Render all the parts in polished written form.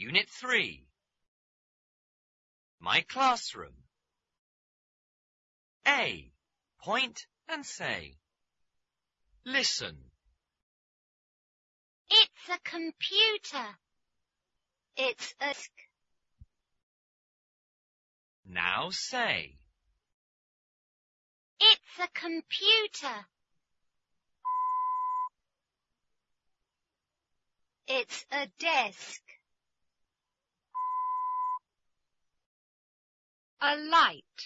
Unit 3. My classroom. A. Point and say. Listen. It's a computer. It's a... Now say. It's a computer. It's a desk. A light.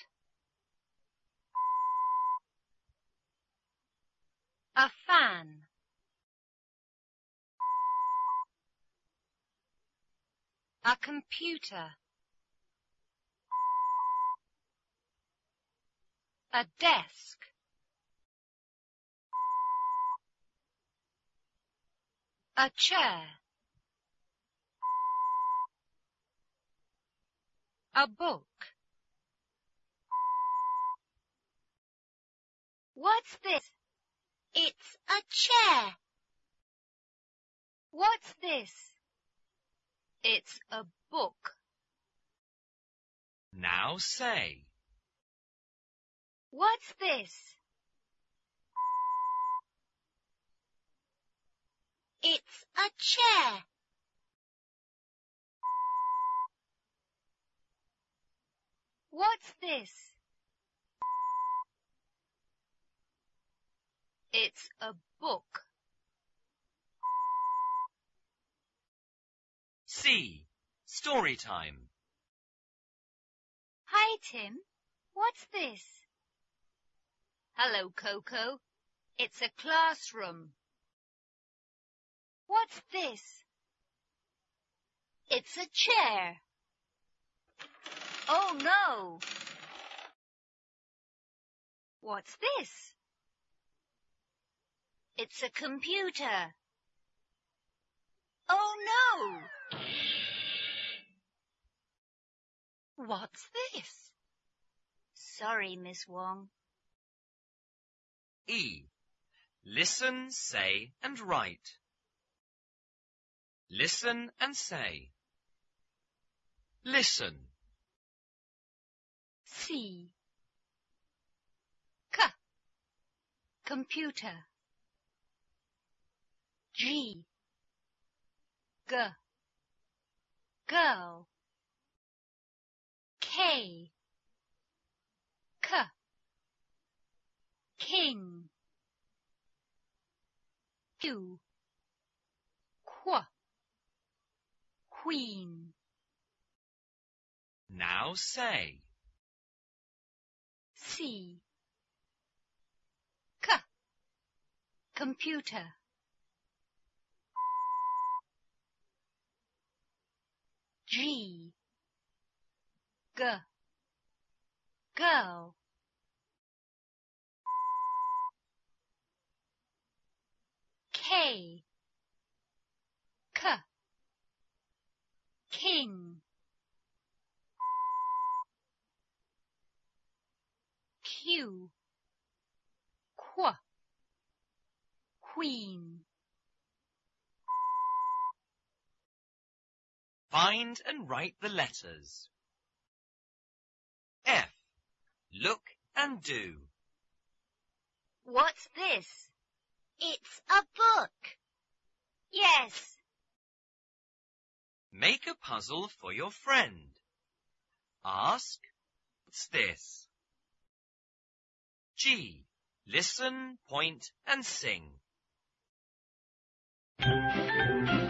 A fan. A computer. A desk. A chair. A book. What's this? It's a chair. What's this? It's a book. Now say. What's this? It's a chair. What's this? It's a book. C. Story time. Hi, Tim. What's this? Hello, Coco. It's a classroom. What's this? It's a chair. Oh, no. What's this? It's a computer. Oh, no. What's this? Sorry, Miss Wong. E. Listen, say, and write. Listen and say. Listen. C. C. Computer. G. G. Girl. K. K. King. Q. Qu. Queen. Now say. C. C. Computer. G. G. Girl. K. K. King. Q. Qu. Queen. Find and write the letters. F. Look and do. What's this? It's a book. Yes. Make a puzzle for your friend. Ask, what's this? G. Listen, point, and sing.